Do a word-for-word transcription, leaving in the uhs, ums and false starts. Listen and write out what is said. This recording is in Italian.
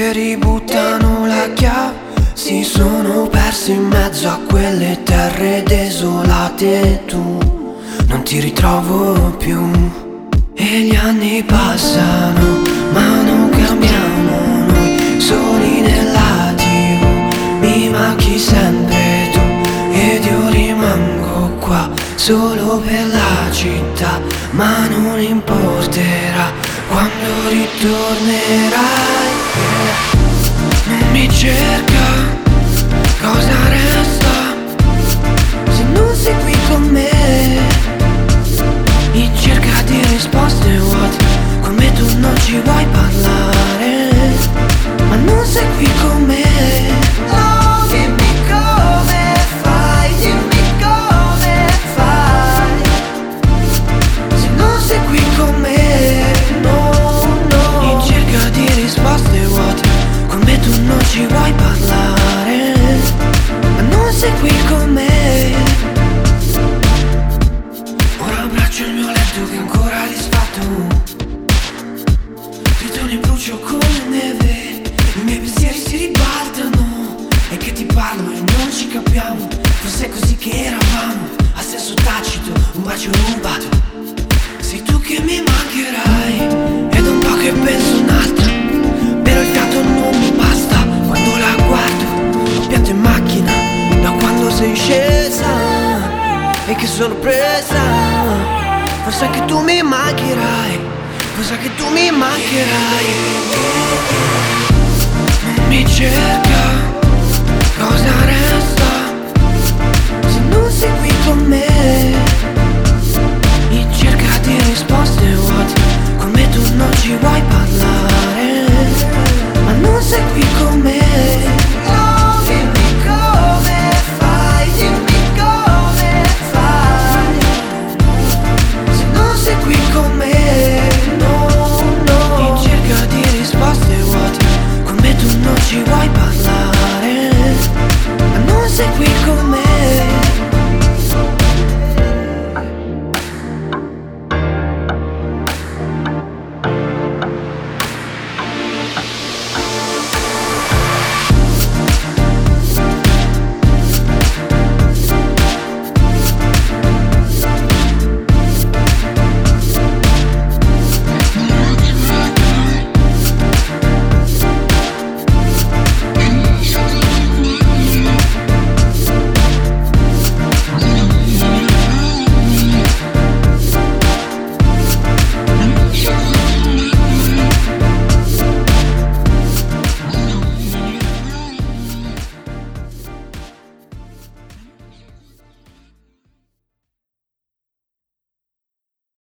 pensieri buttano la chiave, si sono persi in mezzo a quelle terre desolate. Tu non ti ritrovo più e gli anni passano ma non cambiamo noi, soli nella tivù mi manchi sempre tu ed io rimango qua solo per la città, ma non importerà quando ritornerai. Non mi cerca, cosa resta se non sei qui con me? In cerca di risposte vuote, come tu non ci vuoi parlare, ma non sei qui con me. No, dimmi come fai, dimmi come fai, se non sei qui con me. No, no. In cerca di risposte vuote, come tu non ci vuoi parlare, ma non sei qui con me. Ora abbraccio il mio letto che è ancora disfatto, ritorno in brucio come neve, i miei pensieri si ribaltano e che ti parlo e non ci capiamo. Forse è così che eravamo, a senso tacito, un bacio rubato. Sei tu che mi mancherai, ed un po' che penso un'altra, però il fiato non mi basta quando la guardo. Ho pianto in macchina da quando sei scesa, e che sorpresa, forse anche tu mi mancherai, forse anche tu mi mancherai. Non mi cerca, cosa resta se non sei qui con me? In cerca di risposte vuote, come tu non ci vuoi parlare, ma non sei qui con me. No, dimmi come fai, dimmi come fai, se non sei qui con me. No, no. In cerca di risposte vuote, come tu non ci vuoi parlare, ma non sei qui